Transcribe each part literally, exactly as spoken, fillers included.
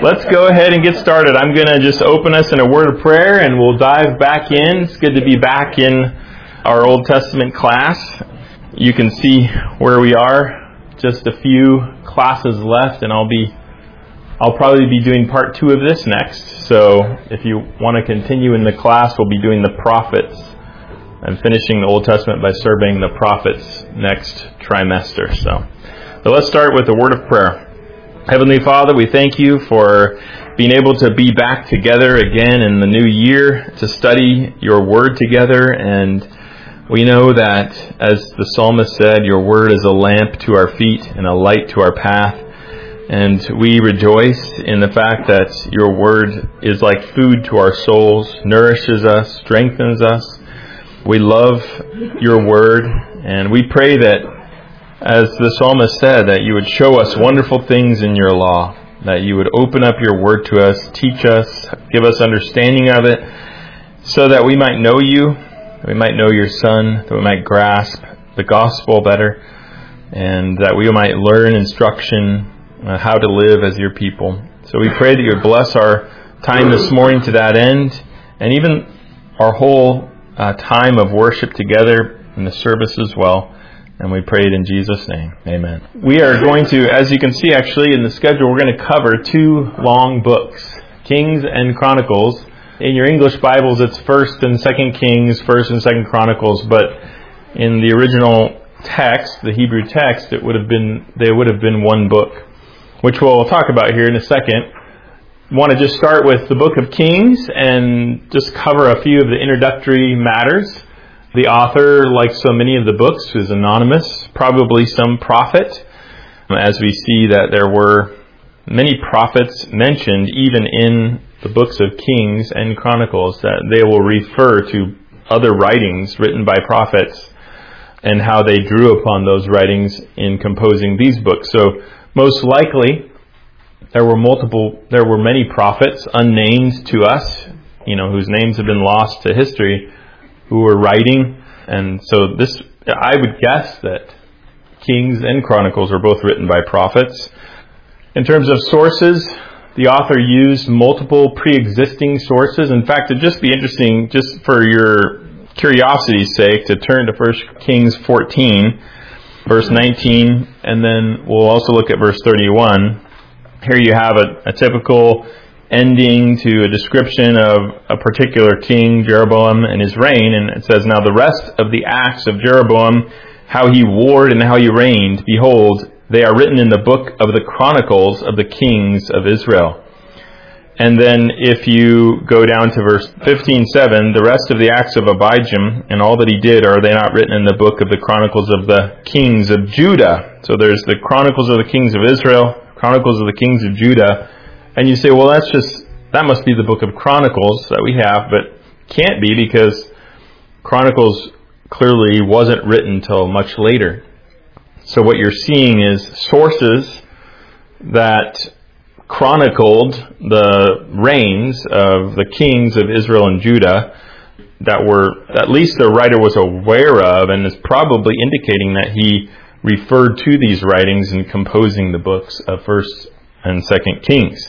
let's go ahead and get started. I'm going to just open us in a word of prayer and we'll dive back in. It's good to be back in our Old Testament class. You can see where we are. Just a few classes left and I'll be I'll probably be doing part two of this next. So if you want to continue in the class, we'll be doing the prophets and finishing the Old Testament by surveying the prophets next trimester. So, so let's start with a word of prayer. Heavenly Father, we thank you for being able to be back together again in the new year to study your word together. And we know that, as the psalmist said, your word is a lamp to our feet and a light to our path. And we rejoice in the fact that your word is like food to our souls, nourishes us, strengthens us. We love your word, and we pray that, as the psalmist said, that you would show us wonderful things in your law, that you would open up your word to us, teach us, give us understanding of it, so that we might know you, that we might know your Son, that we might grasp the gospel better, and that we might learn instruction on how to live as your people. So we pray that you would bless our time this morning to that end, and even our whole uh, time of worship together in the service as well. And we pray it in Jesus' name. Amen. We are going to, as you can see actually in the schedule, we're going to cover two long books, Kings and Chronicles. In your English Bibles, it's First and Second Kings, First and Second Chronicles, but in the original text, the Hebrew text, it would have been, they would have been one book, which we'll talk about here in a second. I want to just start with the book of Kings and just cover a few of the introductory matters. The author, like so many of the books, is anonymous, probably some prophet, as we see that there were many prophets mentioned even in the books of Kings and Chronicles, that they will refer to other writings written by prophets and how they drew upon those writings in composing these books. So most likely there were multiple, there were many prophets unnamed to us, you know, whose names have been lost to history, who were writing. And so this, I would guess that Kings and Chronicles are both written by prophets. In terms of sources, the author used multiple pre-existing sources. In fact, it'd just be interesting, just for your curiosity's sake, to turn to First Kings fourteen, verse nineteen, and then we'll also look at verse thirty-one. Here you have a, a typical ending to a description of a particular king, Jeroboam, and his reign. And it says, "Now the rest of the acts of Jeroboam, how he warred and how he reigned, behold, they are written in the book of the Chronicles of the kings of Israel." And then if you go down to verse fifteen seven, "The rest of the acts of Abijam and all that he did, are they not written in the book of the Chronicles of the kings of Judah?" So there's the Chronicles of the kings of Israel, Chronicles of the kings of Judah. And you say, well, that's just, that must be the book of Chronicles that we have, but can't be, because Chronicles clearly wasn't written till much later. So what you're seeing is sources that chronicled the reigns of the kings of Israel and Judah that were, at least the writer was aware of, and is probably indicating that he referred to these writings in composing the books of First and Second Kings.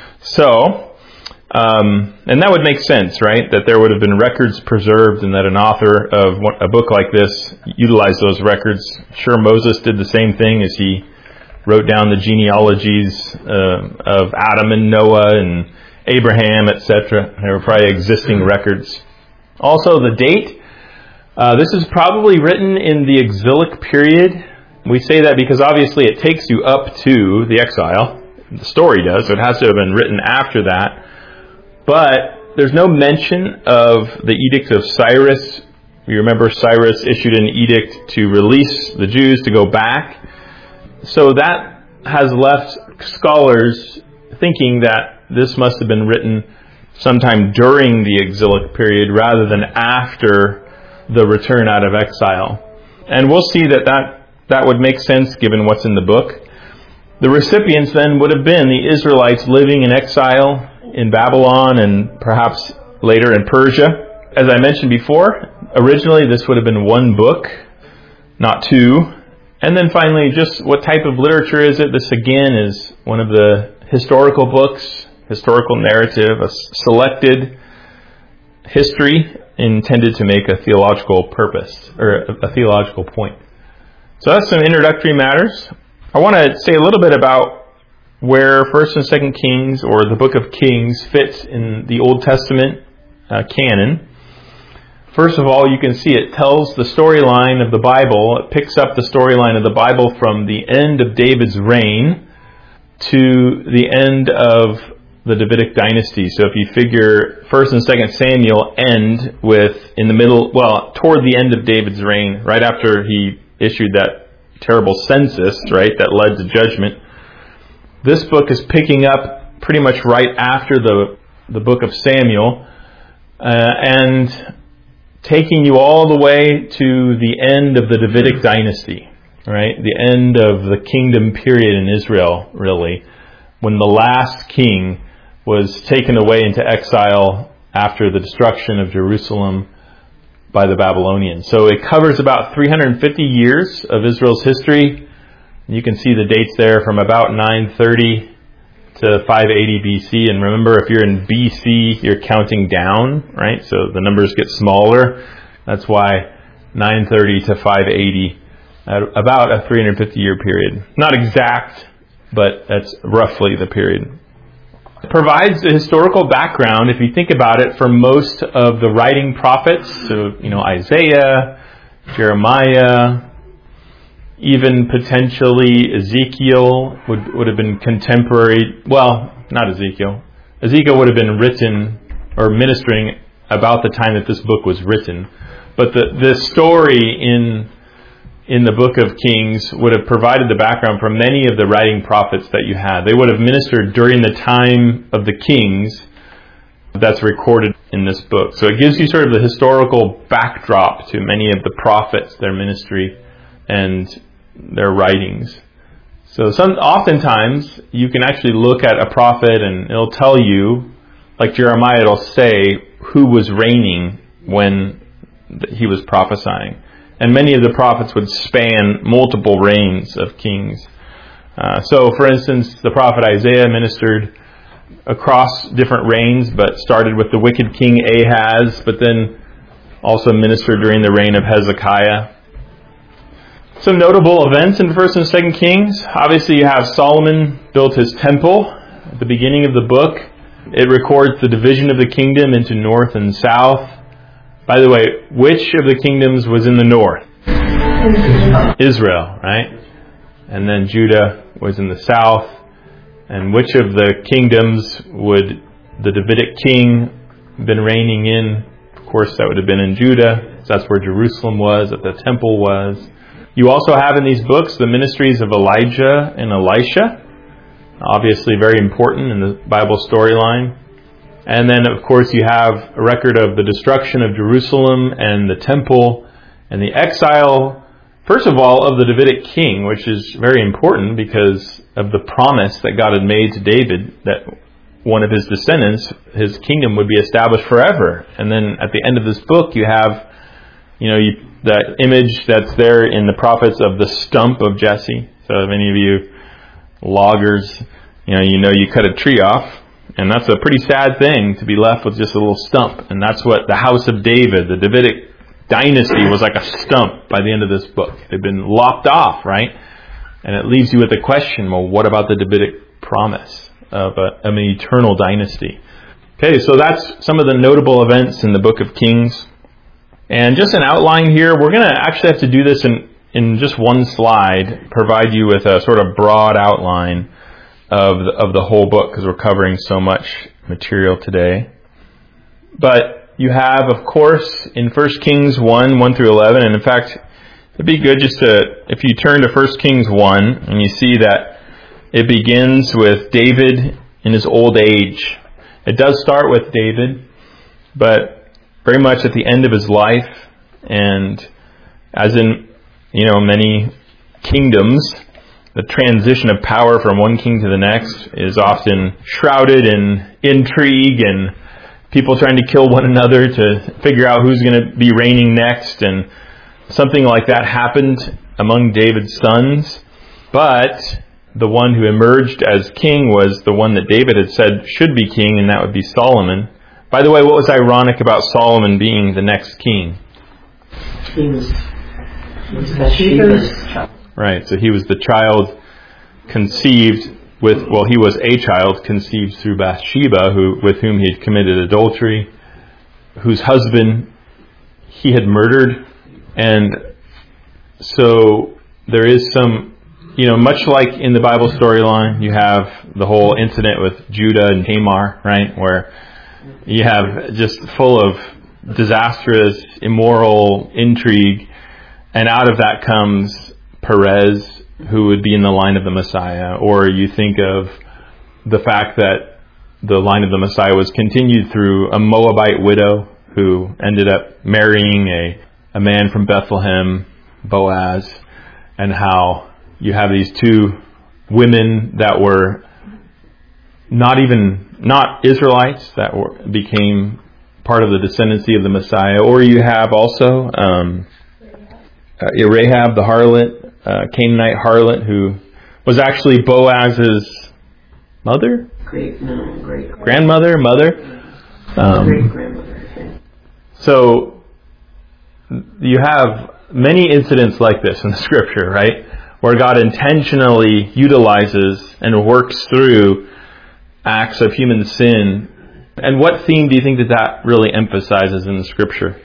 So, um, and that would make sense, right? That there would have been records preserved, and that an author of a book like this utilized those records. Sure, Moses did the same thing as he wrote down the genealogies uh, of Adam and Noah and Abraham, et cetera. There were probably existing records. Also, the date. Uh, this is probably written in the exilic period. We say that because obviously it takes you up to the exile. The story does, so it has to have been written after that. But there's no mention of the Edict of Cyrus. You remember Cyrus issued an edict to release the Jews to go back. So that has left scholars thinking that this must have been written sometime during the exilic period rather than after the return out of exile. And we'll see that that, that would make sense given what's in the book. The recipients then would have been the Israelites living in exile in Babylon and perhaps later in Persia. As I mentioned before, originally this would have been one book, not two. And then finally, just what type of literature is it? This again is one of the historical books. historical narrative, a selected history intended to make a theological purpose, or a, a theological point. So that's some introductory matters. I want to say a little bit about where First and Second Kings, or the Book of Kings, fits in the Old Testament uh, canon. First of all, you can see it tells the storyline of the Bible. It picks up the storyline of the Bible from the end of David's reign to the end of the Davidic dynasty. So if you figure First and Second Samuel end with, in the middle, well, toward the end of David's reign, right after he issued that terrible census, right, that led to judgment. This book is picking up pretty much right after the the book of Samuel, uh, and taking you all the way to the end of the Davidic dynasty, right? The end of the kingdom period in Israel, really, when the last king was taken away into exile after the destruction of Jerusalem by the Babylonians. So it covers about three hundred fifty years of Israel's history. You can see the dates there from about nine thirty to five eighty B C. And remember, if you're in B C, you're counting down, right? So the numbers get smaller. That's why nine thirty to five eighty, at about a three hundred fifty year period. Not exact, but that's roughly the period. It provides a historical background, if you think about it, for most of the writing prophets. So, you know, Isaiah, Jeremiah, even potentially Ezekiel would, would have been contemporary. Well, not Ezekiel. Ezekiel would have been written or ministering about the time that this book was written. But the, the story in in the book of Kings would have provided the background for many of the writing prophets that you had. They would have ministered during the time of the kings that's recorded in this book. So it gives you sort of the historical backdrop to many of the prophets, their ministry, and their writings. So some oftentimes you can actually look at a prophet and it'll tell you, like Jeremiah, it'll say who was reigning when he was prophesying. And many of the prophets would span multiple reigns of kings. Uh, so, for instance, the prophet Isaiah ministered across different reigns, but started with the wicked king Ahaz, but then also ministered during the reign of Hezekiah. Some notable events in First and Second Kings. Obviously, you have Solomon built his temple at the beginning of the book. It records the division of the kingdom into north and south. By the way, which of the kingdoms was in the north? Israel, right? And then Judah was in the south. And which of the kingdoms would the Davidic king been reigning in? Of course, that would have been in Judah. So that's where Jerusalem was, that the temple was. You also have in these books the ministries of Elijah and Elisha. Obviously very important in the Bible storyline. And then, of course, you have a record of the destruction of Jerusalem and the temple and the exile, first of all, of the Davidic king, which is very important because of the promise that God had made to David that one of his descendants, his kingdom would be established forever. And then at the end of this book, you have, you know, you, that image that's there in the prophets of the stump of Jesse. So if any of you loggers, you know, you know you cut a tree off. And that's a pretty sad thing, to be left with just a little stump. And that's what the house of David, the Davidic dynasty, was like a stump by the end of this book. They've been lopped off, right? And it leaves you with the question, well, what about the Davidic promise of, a, of an eternal dynasty? Okay, so that's some of the notable events in the book of Kings. And just an outline here, we're going to actually have to do this in, in just one slide, provide you with a sort of broad outline of the, of the whole book, because we're covering so much material today. But you have, of course, in First Kings one, one through eleven, and in fact, it'd be good just to, if you turn to First Kings one, and you see that it begins with David in his old age. It does start with David, but very much at the end of his life, and as in, you know, many kingdoms, the transition of power from one king to the next is often shrouded in intrigue and people trying to kill one another to figure out who's going to be reigning next. And something like that happened among David's sons. But the one who emerged as king was the one that David had said should be king, and that would be Solomon. By the way, what was ironic about Solomon being the next king? He was, he was Bathsheba's child. Right, so he was the child conceived with, well, he was a child conceived through Bathsheba, who with whom he had committed adultery, whose husband he had murdered. And so there is some, you know, much like in the Bible storyline, you have the whole incident with Judah and Tamar, right, where you have just full of disastrous, immoral intrigue, and out of that comes Perez, who would be in the line of the Messiah. Or you think of the fact that the line of the Messiah was continued through a Moabite widow who ended up marrying a, a man from Bethlehem, Boaz, and how you have these two women that were not even, not Israelites, that were, became part of the descendancy of the Messiah. Or you have also um, uh, Rahab the harlot, uh, Canaanite harlot, who was actually Boaz's mother? Great, no, great. Grandmother, mother? Um, great grandmother, I think. So you have many incidents like this in the scripture, right? Where God intentionally utilizes and works through acts of human sin. And what theme do you think that that really emphasizes in the scripture?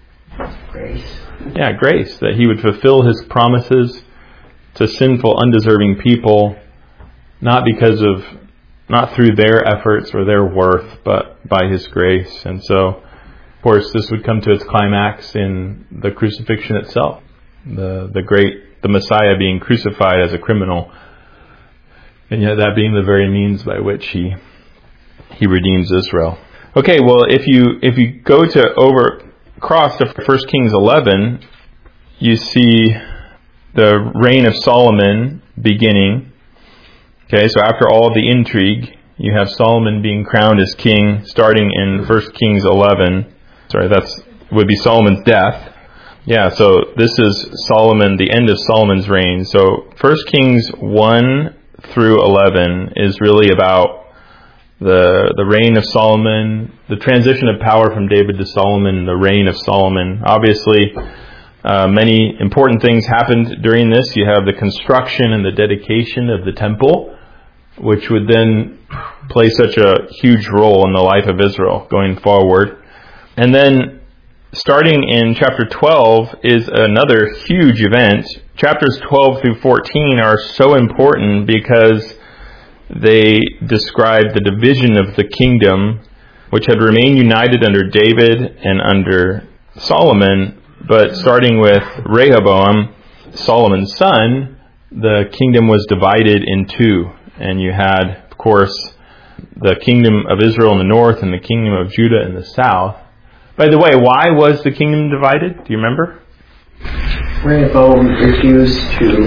Grace. Yeah, grace. That he would fulfill his promises to sinful, undeserving people, not because of, not through their efforts or their worth, but by his grace. And so, of course, this would come to its climax in the crucifixion itself. The the great, the Messiah being crucified as a criminal, and yet that being the very means by which he he redeems Israel. Okay, well, if you if you go to over across to First Kings eleven, you see the reign of Solomon beginning. Okay, so after all of the intrigue, you have Solomon being crowned as king, starting in First Kings eleven. Sorry, that's would be Solomon's death. Yeah, so this is Solomon, the end of Solomon's reign. So First Kings one through eleven is really about the the reign of Solomon, the transition of power from David to Solomon, the reign of Solomon. Obviously, uh, many important things happened during this. You have the construction and the dedication of the temple, which would then play such a huge role in the life of Israel going forward. And then starting in chapter twelve is another huge event. Chapters twelve through fourteen are so important because they describe the division of the kingdom, which had remained united under David and under Solomon. But starting with Rehoboam, Solomon's son, the kingdom was divided in two. And you had, of course, the kingdom of Israel in the north and the kingdom of Judah in the south. By the way, why was the kingdom divided? Do you remember? Rehoboam refused to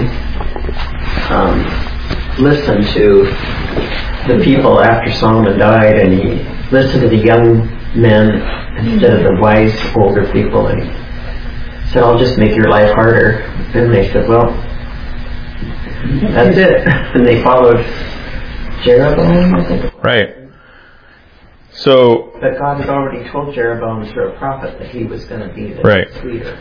um, listen to the people after Solomon died, and he listened to the young men instead of the wise older people, and he said, "I'll just make your life harder." And they said, "Well, that's it." And they followed Jeroboam, I think. Right. So, but God had already told Jeroboam through a prophet that he was going to be the right. leader.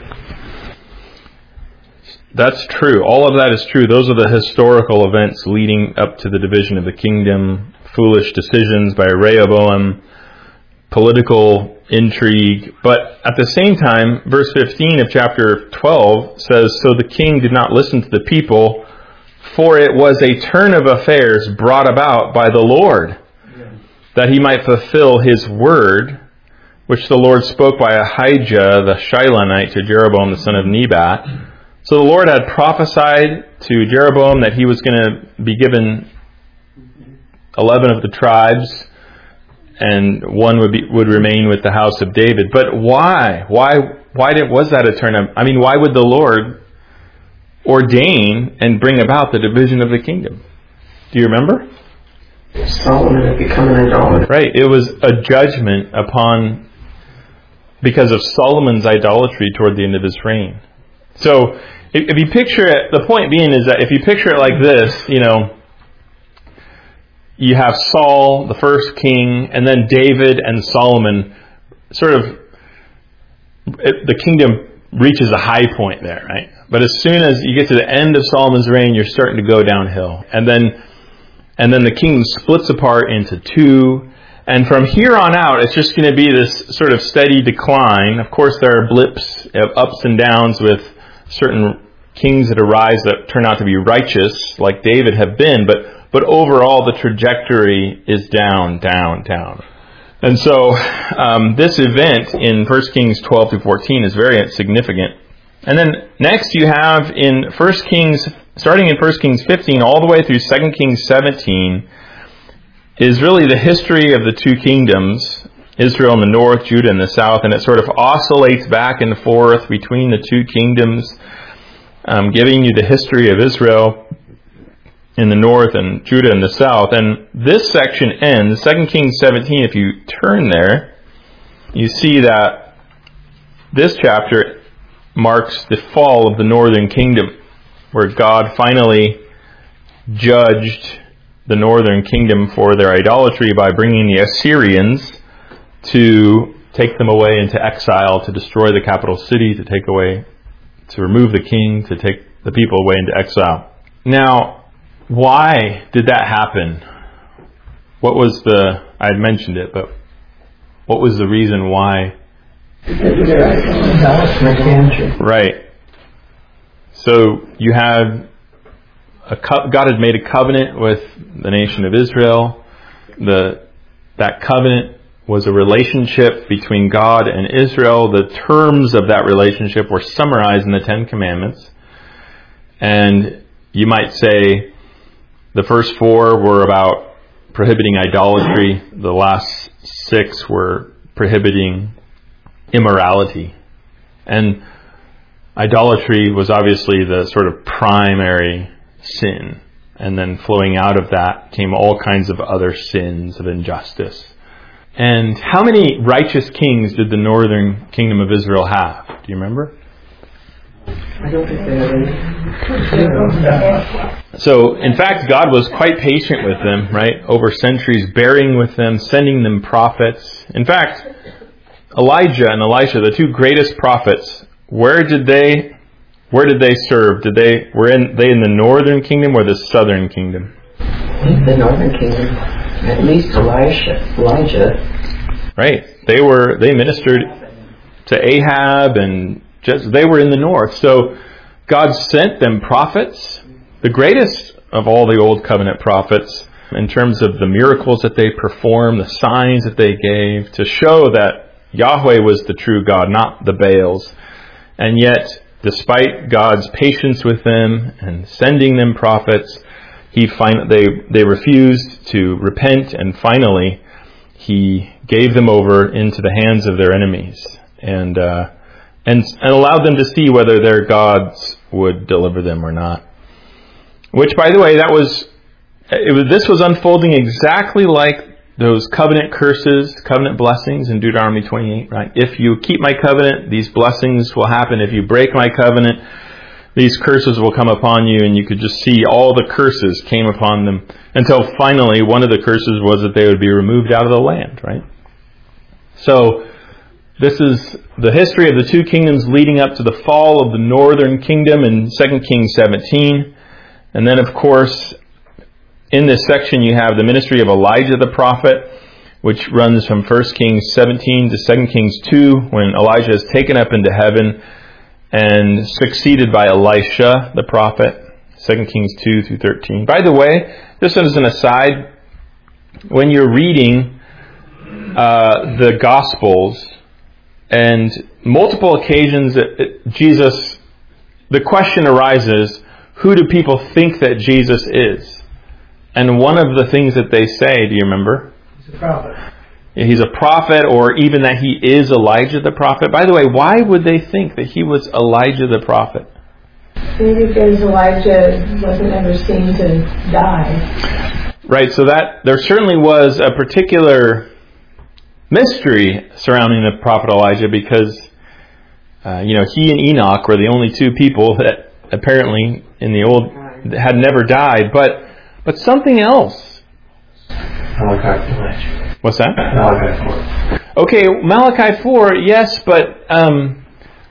That's true. All of that is true. Those are the historical events leading up to the division of the kingdom, foolish decisions by Rehoboam, political intrigue. But at the same time, verse fifteen of chapter twelve says, "So the king did not listen to the people, for it was a turn of affairs brought about by the Lord, that he might fulfill his word, which the Lord spoke by Ahijah the Shilonite to Jeroboam the son of Nebat." So the Lord had prophesied to Jeroboam that he was going to be given eleven of the tribes, and one would be would remain with the house of David. But why? Why? Why did was that a turn of? I mean, why would the Lord ordain and bring about the division of the kingdom? Do you remember? Solomon had become an idolater. Right. It was a judgment upon, because of Solomon's idolatry toward the end of his reign. So, if, if you picture it, the point being is that if you picture it like this, you know, you have Saul, the first king, and then David and Solomon. Sort of, it, the kingdom reaches a high point there, right? But as soon as you get to the end of Solomon's reign, you're starting to go downhill. And then, and then the kingdom splits apart into two. And from here on out, it's just going to be this sort of steady decline. Of course, there are blips of ups and downs with certain kings that arise that turn out to be righteous, like David have been. But, but overall, the trajectory is down, down, down. And so um, this event in First Kings twelve through fourteen is very significant. And then next you have in First Kings, starting in First Kings fifteen all the way through Second Kings seventeen, is really the history of the two kingdoms, Israel in the north, Judah in the south, and it sort of oscillates back and forth between the two kingdoms, um, giving you the history of Israel in the north and Judah in the south. And this section ends, Second Kings seventeen, if you turn there, you see that this chapter marks the fall of the northern kingdom, where God finally judged the northern kingdom for their idolatry by bringing the Assyrians to take them away into exile, to destroy the capital city, to take away, to remove the king, to take the people away into exile. Now, why did that happen? What was the, I had mentioned it, but what was the reason why? Right. So you had, a co- God had made a covenant with the nation of Israel. The That covenant was a relationship between God and Israel. The terms of that relationship were summarized in the Ten Commandments. And you might say, the first four were about prohibiting idolatry. The last six were prohibiting immorality. And idolatry was obviously the sort of primary sin. And then flowing out of that came all kinds of other sins of injustice. And how many righteous kings did the northern kingdom of Israel have? Do you remember? I don't think they had any. So, in fact, God was quite patient with them, right? Over centuries, bearing with them, sending them prophets. In fact, Elijah and Elisha, the two greatest prophets, where did they, where did they serve? Did they were in they in the northern kingdom or the southern kingdom? The northern kingdom. At least Elisha, Elijah. Right. They were. They ministered to Ahab and. Just, they were in the north. So God sent them prophets, the greatest of all the Old Covenant prophets, in terms of the miracles that they performed, the signs that they gave, to show that Yahweh was the true God, not the Baals. And yet, despite God's patience with them and sending them prophets, he fin- they, they refused to repent, and finally he gave them over into the hands of their enemies. And uh, And, and allowed them to see whether their gods would deliver them or not. Which, by the way, that was, it was this was unfolding exactly like those covenant curses, covenant blessings in Deuteronomy twenty-eight, right? If you keep my covenant, these blessings will happen. If you break my covenant, these curses will come upon you. And you could just see all the curses came upon them until finally one of the curses was that they would be removed out of the land, right? So, this is the history of the two kingdoms leading up to the fall of the northern kingdom in Second Kings seventeen. And then, of course, in this section you have the ministry of Elijah the prophet, which runs from First Kings seventeen to Second Kings two, when Elijah is taken up into heaven and succeeded by Elisha the prophet, Second Kings two through thirteen. By the way, just as an aside, when you're reading uh, the Gospels, and multiple occasions it, it, Jesus, the question arises, who do people think that Jesus is? And one of the things that they say, do you remember? He's a prophet. He's a prophet, or even that he is Elijah the prophet. By the way, why would they think that he was Elijah the prophet? Maybe because Elijah wasn't ever seen to die. Right, so that there certainly was a particular mystery surrounding the prophet Elijah, because uh, you know he and Enoch were the only two people that apparently in the old had never died. But but something else Malachi four. What's that? Malachi four. Okay, Malachi four, yes, but um,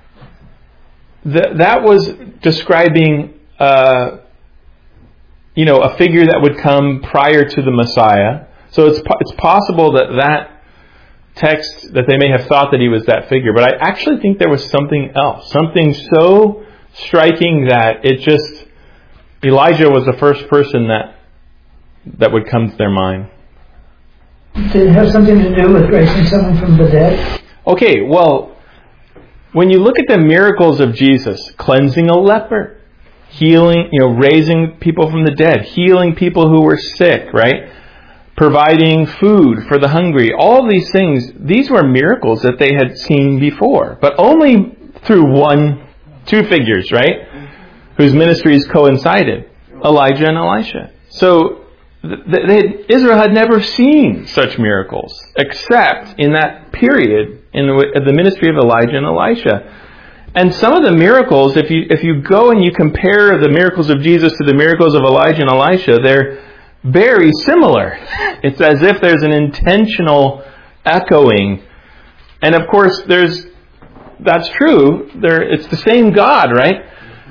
th- that was describing, uh, you know, a figure that would come prior to the Messiah. So it's po- it's possible that that text, that they may have thought that he was that figure, but I actually think there was something else, something so striking that it just, Elijah was the first person that that would come to their mind. Did it have something to do with raising someone from the dead? Okay, well, when you look at the miracles of Jesus, cleansing a leper, healing, you know, raising people from the dead, healing people who were sick, right? Providing food for the hungry, all these things, these were miracles that they had seen before, but only through one, two figures, right? Whose ministries coincided, Elijah and Elisha. So They had, Israel had never seen such miracles except in that period in the, the ministry of Elijah and Elisha. And some of the miracles, if you if you go and you compare the miracles of Jesus to the miracles of Elijah and Elisha, they're very similar. It's as if there's an intentional echoing. And of course, there's that's true. There, it's the same God, right?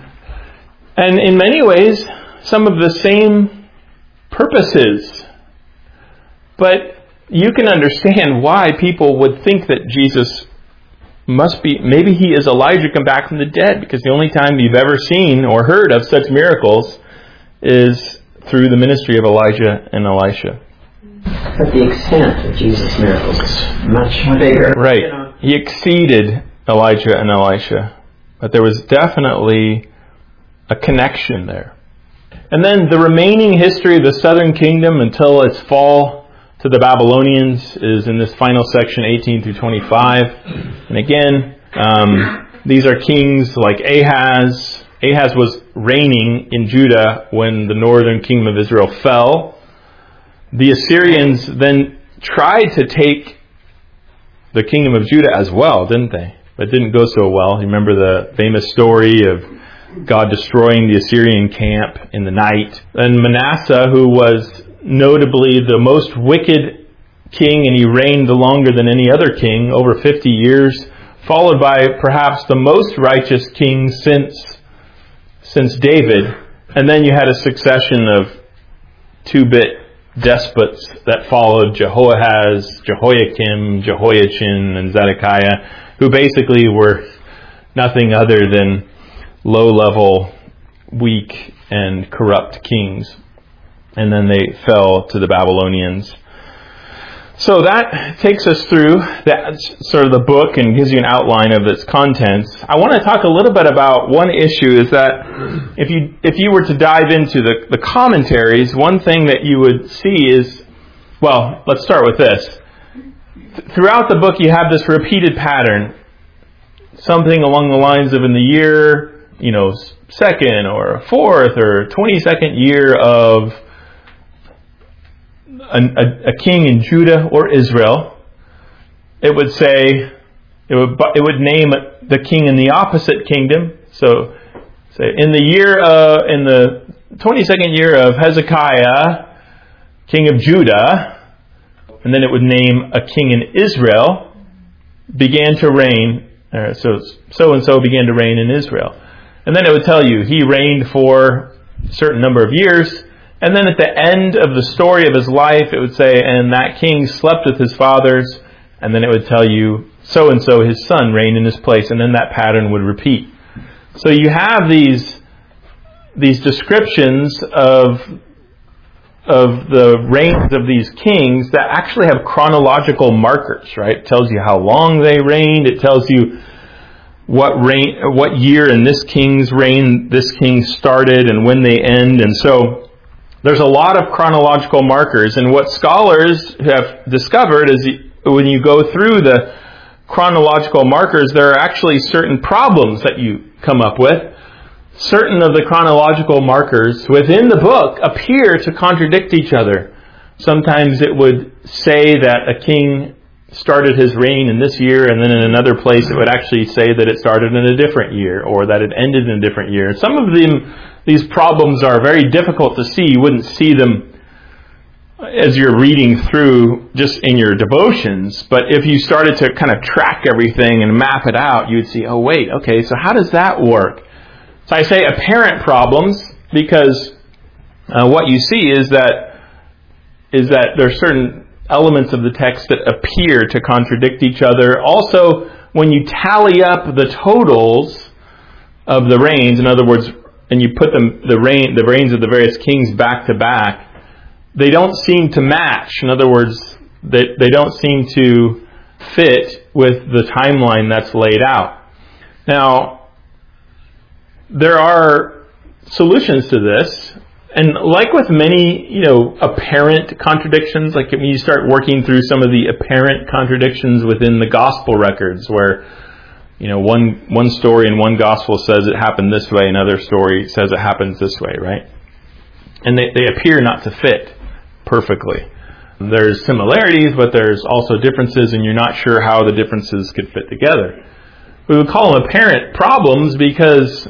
And in many ways, some of the same purposes. But you can understand why people would think that Jesus must be, maybe he is Elijah come back from the dead, because the only time you've ever seen or heard of such miracles is through the ministry of Elijah and Elisha. But the extent of Jesus' miracles is much bigger. Right. He exceeded Elijah and Elisha. But there was definitely a connection there. And then the remaining history of the southern kingdom until its fall to the Babylonians is in this final section, eighteen through twenty-five. And again, um, these are kings like Ahaz. Ahaz was reigning in Judah when the northern kingdom of Israel fell. The Assyrians then tried to take the kingdom of Judah as well, didn't they? But it didn't go so well. You remember the famous story of God destroying the Assyrian camp in the night. And Manasseh, who was notably the most wicked king, and he reigned longer than any other king, over fifty years, followed by perhaps the most righteous king since since David. And then you had a succession of two-bit despots that followed: Jehoahaz, Jehoiakim, Jehoiachin, and Zedekiah, who basically were nothing other than low-level, weak, and corrupt kings. And then they fell to the Babylonians. So that takes us through that sort of the book and gives you an outline of its contents. I want to talk a little bit about one issue, is that if you if you were to dive into the, the commentaries, one thing that you would see is, well, let's start with this. Throughout the book you have this repeated pattern. Something along the lines of in the year, you know, second or fourth or twenty-second year of a, a, a king in Judah or Israel, it would say, it would it would name the king in the opposite kingdom. So, say in the year uh, in the twenty-second year of Hezekiah, king of Judah, and then it would name a king in Israel, began to reign. Uh, so so and so began to reign in Israel. And then it would tell you he reigned for a certain number of years. And then at the end of the story of his life, it would say, and that king slept with his fathers. And then it would tell you, so-and-so, his son, reigned in his place. And then that pattern would repeat. So you have these these descriptions of, of the reigns of these kings that actually have chronological markers, right? It tells you how long they reigned. It tells you what reign, what year in this king's reign this king started and when they end. And so there's a lot of chronological markers. And what scholars have discovered is when you go through the chronological markers, there are actually certain problems that you come up with. Certain of the chronological markers within the book appear to contradict each other. Sometimes it would say that a king started his reign in this year, and then in another place it would actually say that it started in a different year, or that it ended in a different year. Some of them, these problems are very difficult to see. You wouldn't see them as you're reading through just in your devotions, but if you started to kind of track everything and map it out, you'd see, oh wait, okay, so how does that work? So I say apparent problems because uh, what you see is that is that there are certain elements of the text that appear to contradict each other. Also, when you tally up the totals of the reigns, in other words, and you put them the reign the reigns of the various kings back to back, they don't seem to match. In other words, they, they don't seem to fit with the timeline that's laid out. Now, there are solutions to this, and like with many, you know, apparent contradictions, like when you start working through some of the apparent contradictions within the gospel records, where, you know, one one story in one gospel says it happened this way, another story says it happens this way, right? And they, they appear not to fit perfectly. There's similarities, but there's also differences, and you're not sure how the differences could fit together. We would call them apparent problems because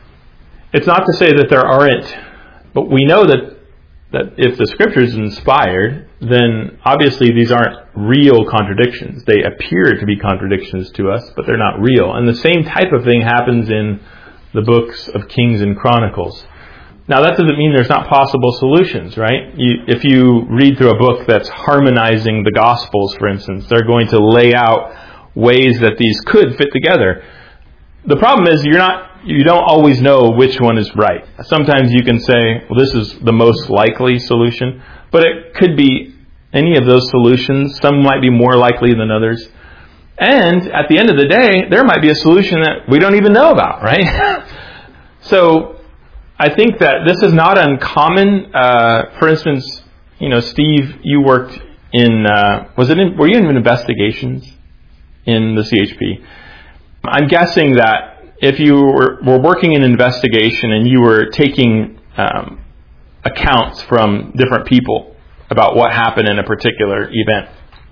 it's not to say that there aren't, but we know that that if the Scripture is inspired, then obviously these aren't real contradictions. They appear to be contradictions to us, but they're not real. And the same type of thing happens in the books of Kings and Chronicles. Now, that doesn't mean there's not possible solutions, right? You, if you read through a book that's harmonizing the Gospels, for instance, they're going to lay out ways that these could fit together. The problem is you're not, you don't always know which one is right. Sometimes you can say, well, this is the most likely solution, but it could be any of those solutions. Some might be more likely than others. And at the end of the day, there might be a solution that we don't even know about, right? So, I think that this is not uncommon. Uh, for instance, you know, Steve, you worked in, uh, was it in, were you in investigations in the C H P? I'm guessing that if you were, were working in investigation and you were taking um, accounts from different people about what happened in a particular event,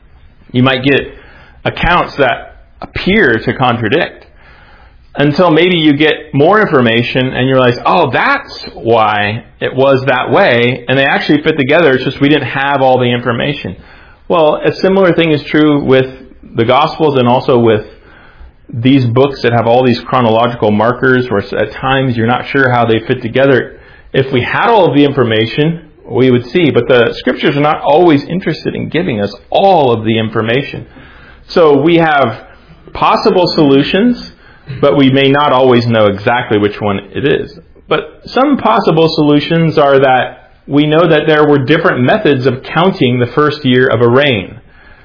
you might get accounts that appear to contradict. Until maybe you get more information and you realize, oh, that's why it was that way, and they actually fit together, it's just we didn't have all the information. Well, a similar thing is true with the Gospels and also with these books that have all these chronological markers where at times you're not sure how they fit together. If we had all of the information, we would see, but the Scriptures are not always interested in giving us all of the information. So we have possible solutions, but we may not always know exactly which one it is. But some possible solutions are that we know that there were different methods of counting the first year of a reign.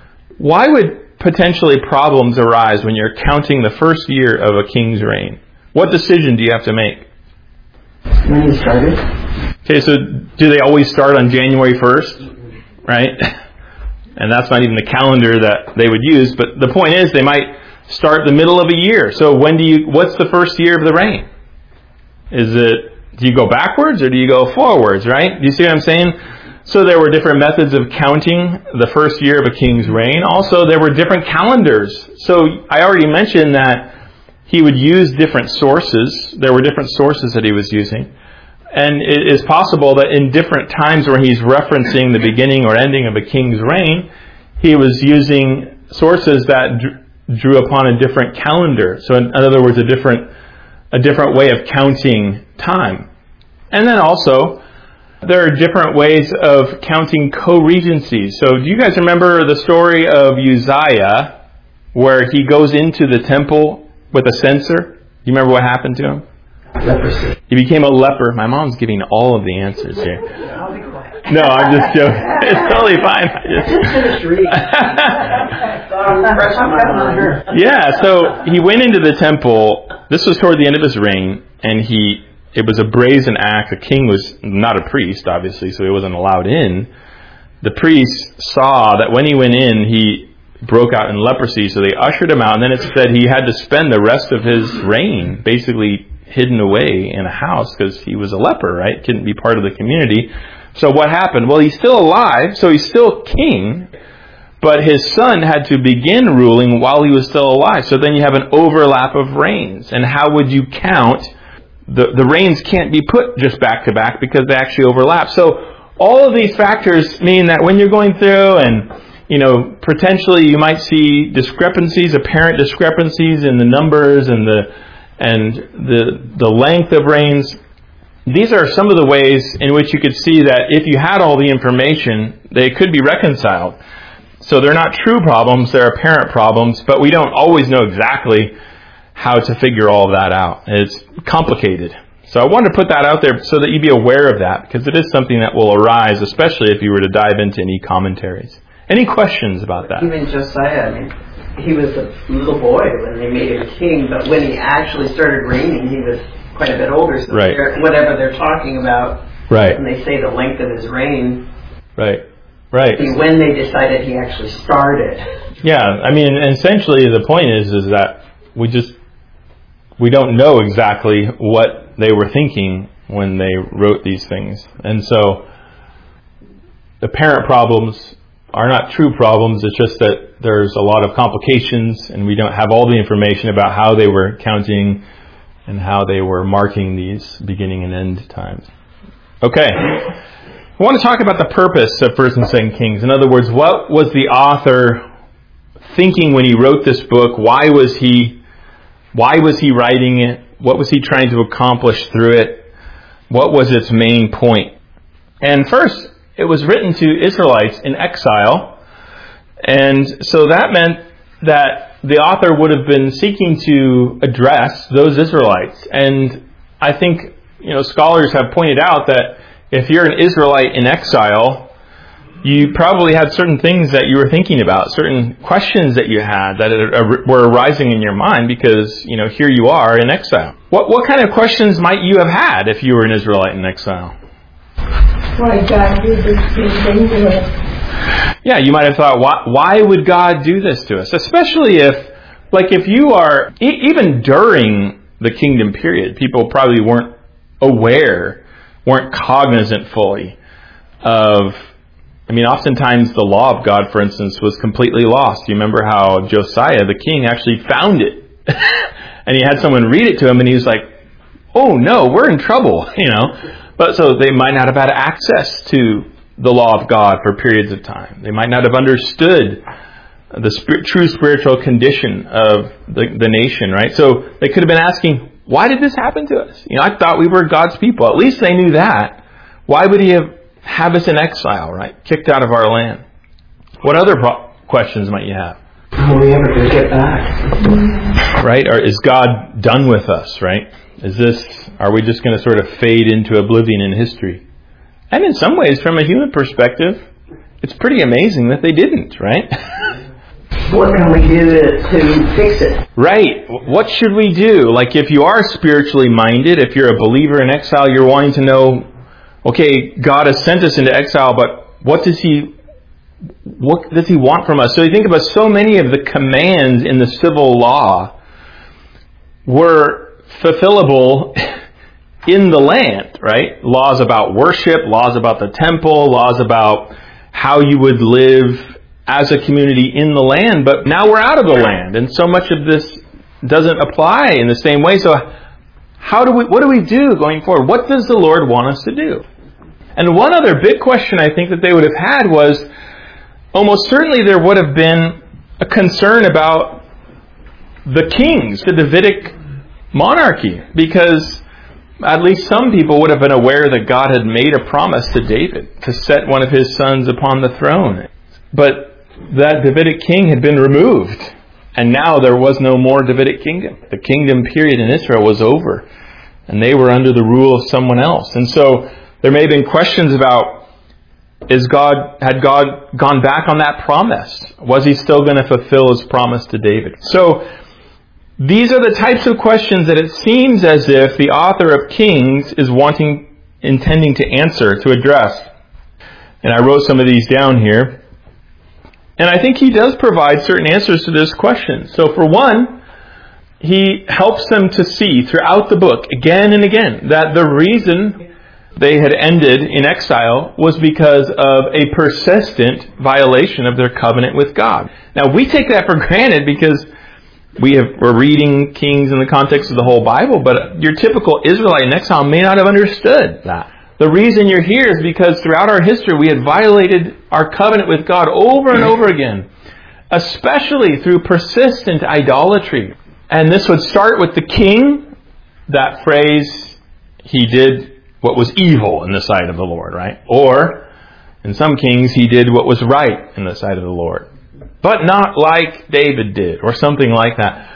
Why would potentially problems arise when you're counting the first year of a king's reign? What decision do you have to make? When you started? Okay, so do they always start on January first? Right? And that's not even the calendar that they would use. But the point is, they might start the middle of a year. So when do you, what's the first year of the reign? Is it, do you go backwards or do you go forwards, right? Do you see what I'm saying? So there were different methods of counting the first year of a king's reign. Also, there were different calendars. So I already mentioned that he would use different sources. There were different sources that he was using. And it is possible that in different times where he's referencing the beginning or ending of a king's reign, he was using sources that drew upon a different calendar. So in other words, a different a different way of counting time. And then also, there are different ways of counting co-regencies. So do you guys remember the story of Uzziah, where he goes into the temple with a censer? Do you remember what happened to him? Leprosy. He became a leper. My mom's giving all of the answers here. I'll be quiet. No, I'm just joking. It's totally fine. Just finish reading. Yeah, so he went into the temple. This was toward the end of his reign, and he it was a brazen act. The king was not a priest, obviously, so he wasn't allowed in. The priest saw that when he went in, he broke out in leprosy, so they ushered him out, and then it said he had to spend the rest of his reign basically hidden away in a house because he was a leper, right? Couldn't be part of the community. So what happened? Well, he's still alive, so he's still king, but his son had to begin ruling while he was still alive. So then you have an overlap of reigns. And how would you count? The, the reigns can't be put just back to back because they actually overlap. So All of these factors mean that when you're going through and, you know, potentially you might see discrepancies, apparent discrepancies in the numbers and the and the the length of rains. These are some of the ways in which you could see that if you had all the information, they could be reconciled. So they're not true problems, they're apparent problems, but we don't always know exactly how to figure all of that out. It's complicated. So I wanted to put that out there so that you'd be aware of that, because it is something that will arise, especially if you were to dive into any commentaries. Any questions about that? Even Josiah, I mean, he was a little boy when they made him king, but when he actually started reigning, he was quite a bit older. So right. they're, whatever they're talking about, right. when they say the length of his reign, right, right. when they decided he actually started. Yeah, I mean, essentially the point is, is that we just, we don't know exactly what they were thinking when they wrote these things. And so apparent problems are not true problems. It's just that there's a lot of complications and we don't have all the information about how they were counting and how they were marking these beginning and end times. Okay. I want to talk about the purpose of First and Second Kings. In other words, what was the author thinking when he wrote this book? Why was he why was he writing it? What was he trying to accomplish through it? What was its main point? And first, it was written to Israelites in exile. And so that meant that the author would have been seeking to address those Israelites. And I think, you know, scholars have pointed out that if you're an Israelite in exile, you probably had certain things that you were thinking about, certain questions that you had that were arising in your mind because, you know, here you are in exile. What what kind of questions might you have had if you were an Israelite in exile? Why God did this thing to us? Yeah, you might have thought, why, why would God do this to us? Especially if, like if you are, e- even during the kingdom period, people probably weren't aware, weren't cognizant fully of, I mean, oftentimes the law of God, for instance, was completely lost. You remember how Josiah, the king, actually found it. And he had someone read it to him and he was like, oh no, we're in trouble, you know. But so they might not have had access to the law of God for periods of time. They might not have understood the sp- true spiritual condition of the, the nation, right? So they could have been asking, why did this happen to us? You know, I thought we were God's people. At least they knew that. Why would he have, have us in exile, right? Kicked out of our land. What other pro- questions might you have? Are we ever going to get back? Right? Or is God done with us, right? Is this, are we just going to sort of fade into oblivion in history? And in some ways, from a human perspective, it's pretty amazing that they didn't, right? What can we do to, to fix it? Right. What should we do? Like if you are spiritually minded, if you're a believer in exile, you're wanting to know, okay, God has sent us into exile, but what does He what does He want from us? So you think about so many of the commands in the civil law were fulfillable in the land, right? Laws about worship, laws about the temple, laws about how you would live as a community in the land. But now we're out of the land, and so much of this doesn't apply in the same way. So how do we, what do we do going forward? What does the Lord want us to do? And one other big question I think that they would have had was, almost certainly there would have been a concern about the kings, the Davidic monarchy, because at least some people would have been aware that God had made a promise to David to set one of his sons upon the throne. But that Davidic king had been removed, and now there was no more Davidic kingdom. The kingdom period in Israel was over, and they were under the rule of someone else. And so there may have been questions about, is God, had God gone back on that promise? Was He still going to fulfill His promise to David? So these are the types of questions that it seems as if the author of Kings is wanting, intending to answer, to address. And I wrote some of these down here. And I think he does provide certain answers to this question. So for one, he helps them to see throughout the book, again and again, that the reason they had ended in exile was because of a persistent violation of their covenant with God. Now we take that for granted because we have, we're reading Kings in the context of the whole Bible, but your typical Israelite in exile may not have understood that. The reason you're here is because throughout our history we had violated our covenant with God over and over again, especially through persistent idolatry. And this would start with the king. That phrase, he did what was evil in the sight of the Lord, right? Or, in some kings, he did what was right in the sight of the Lord. But not like David did, or something like that.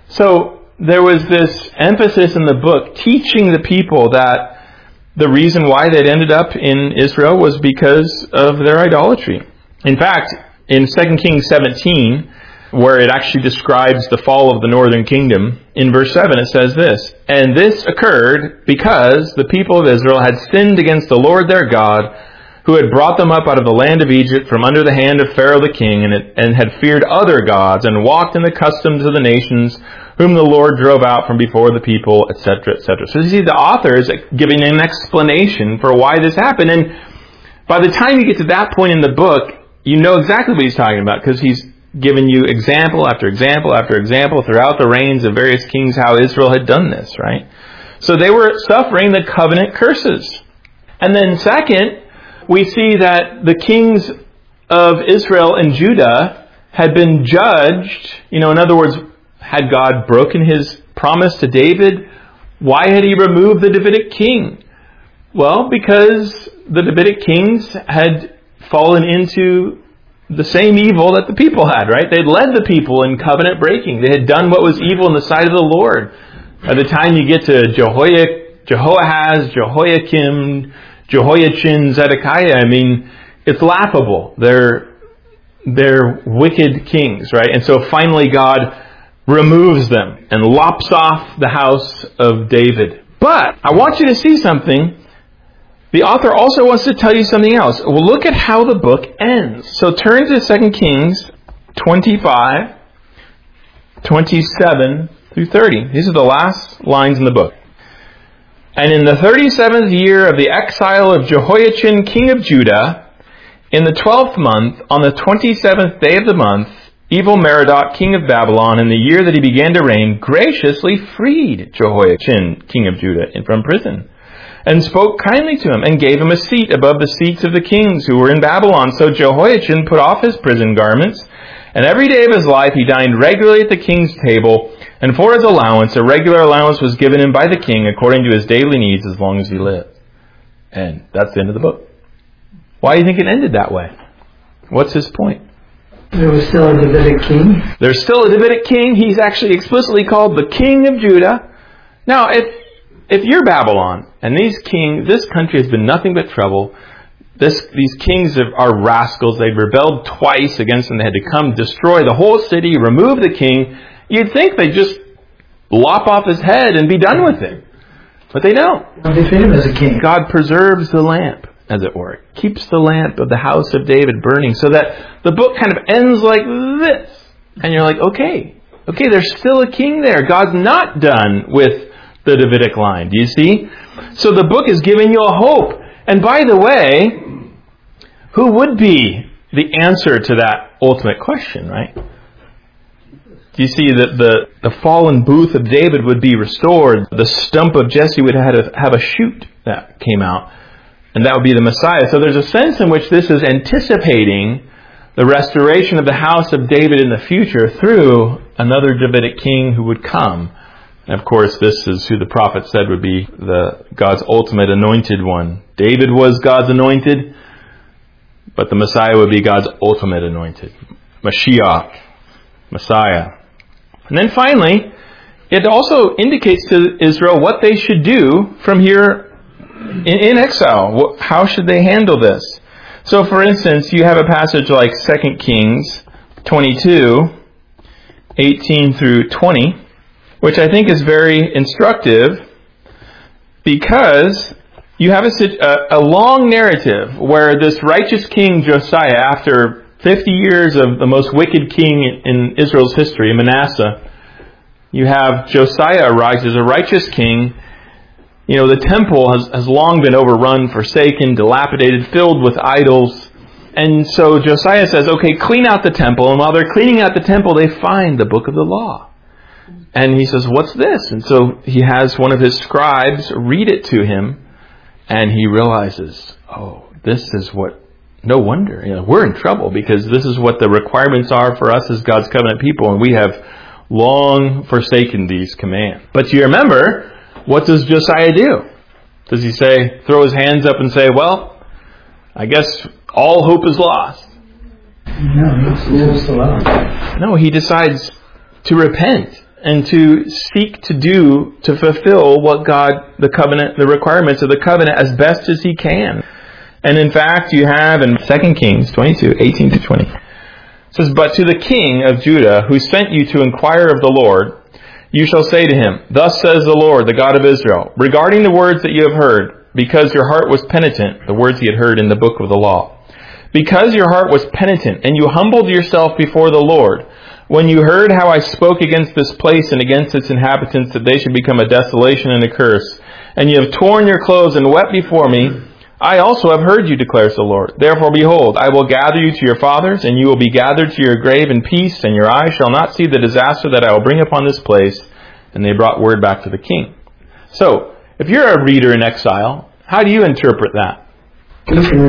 So, there was this emphasis in the book teaching the people that the reason why they'd ended up in Israel was because of their idolatry. In fact, in Second Kings seventeen, where it actually describes the fall of the northern kingdom, in verse seven it says this, "And this occurred because the people of Israel had sinned against the Lord their God, who had brought them up out of the land of Egypt from under the hand of Pharaoh the king, and, it, and had feared other gods, and walked in the customs of the nations whom the Lord drove out from before the people," et cetera, et cetera. So you see, the author is giving an explanation for why this happened. And by the time you get to that point in the book, you know exactly what he's talking about, because he's given you example after example after example throughout the reigns of various kings how Israel had done this, right? So they were suffering the covenant curses. And then second, we see that the kings of Israel and Judah had been judged. You know, in other words, had God broken his promise to David? Why had he removed the Davidic king? Well, because the Davidic kings had fallen into the same evil that the people had, right? They'd led the people in covenant breaking. They had done what was evil in the sight of the Lord. By the time you get to Jehoiak, Jehoahaz, Jehoiakim, Jehoiachin, Zedekiah, I mean, it's laughable. They're, they're wicked kings, right? And so finally God removes them and lops off the house of David. But I want you to see something. The author also wants to tell you something else. Well, look at how the book ends. So turn to Second Kings twenty-five, twenty-seven through thirty. These are the last lines in the book. "And in the thirty-seventh year of the exile of Jehoiachin, king of Judah, in the twelfth month, on the twenty-seventh day of the month, Evil-Merodach, king of Babylon, in the year that he began to reign, graciously freed Jehoiachin, king of Judah, from prison, and spoke kindly to him, and gave him a seat above the seats of the kings who were in Babylon. So Jehoiachin put off his prison garments, and every day of his life he dined regularly at the king's table, and for his allowance, a regular allowance was given him by the king according to his daily needs as long as he lived." And that's the end of the book. Why do you think it ended that way? What's his point? There was still a Davidic king. There's still a Davidic king. He's actually explicitly called the king of Judah. Now, if if you're Babylon, and these king, this country has been nothing but trouble. This, these kings are, are rascals. They've rebelled twice against them. They had to come destroy the whole city, remove the king. You'd think they'd just lop off his head and be done with it. But they don't. They treat him as a king. God preserves the lamp, as it were. Keeps the lamp of the house of David burning, so that the book kind of ends like this. And you're like, okay, okay, there's still a king there. God's not done with the Davidic line. Do you see? So the book is giving you a hope. And by the way, who would be the answer to that ultimate question, right? Do you see that the, the fallen booth of David would be restored? The stump of Jesse would have a, have a shoot that came out. And that would be the Messiah. So there's a sense in which this is anticipating the restoration of the house of David in the future through another Davidic king who would come. And of course, this is who the prophet said would be the God's ultimate anointed one. David was God's anointed, but the Messiah would be God's ultimate anointed. Mashiach, Messiah. And then finally, it also indicates to Israel what they should do from here in, in exile. How should they handle this? So for instance, you have a passage like Second Kings twenty-two, eighteen through twenty, which I think is very instructive because you have a, a long narrative where this righteous king Josiah, after fifty years of the most wicked king in Israel's history, Manasseh, you have Josiah arise as a righteous king. You know, the temple has, has long been overrun, forsaken, dilapidated, filled with idols. And so Josiah says, okay, clean out the temple. And while they're cleaning out the temple, they find the book of the law. And he says, what's this? And so he has one of his scribes read it to him. And he realizes, oh, this is what, no wonder, you know, we're in trouble because this is what the requirements are for us as God's covenant people, and we have long forsaken these commands. But you remember, what does Josiah do? Does he say, throw his hands up and say, well, I guess all hope is lost? No, he lives alone. No, he decides to repent and to seek to do, to fulfill what God, the covenant, the requirements of the covenant as best as he can. And in fact, you have in Second Kings twenty-two, eighteen to twenty, it says, but to the king of Judah, who sent you to inquire of the Lord, you shall say to him, thus says the Lord, the God of Israel, regarding the words that you have heard, because your heart was penitent, the words he had heard in the book of the law, because your heart was penitent, and you humbled yourself before the Lord, when you heard how I spoke against this place and against its inhabitants, that they should become a desolation and a curse, and you have torn your clothes and wept before me, I also have heard you, declares the Lord. Therefore, behold, I will gather you to your fathers, and you will be gathered to your grave in peace, and your eyes shall not see the disaster that I will bring upon this place. And they brought word back to the king. So, if you're a reader in exile, how do you interpret that? You can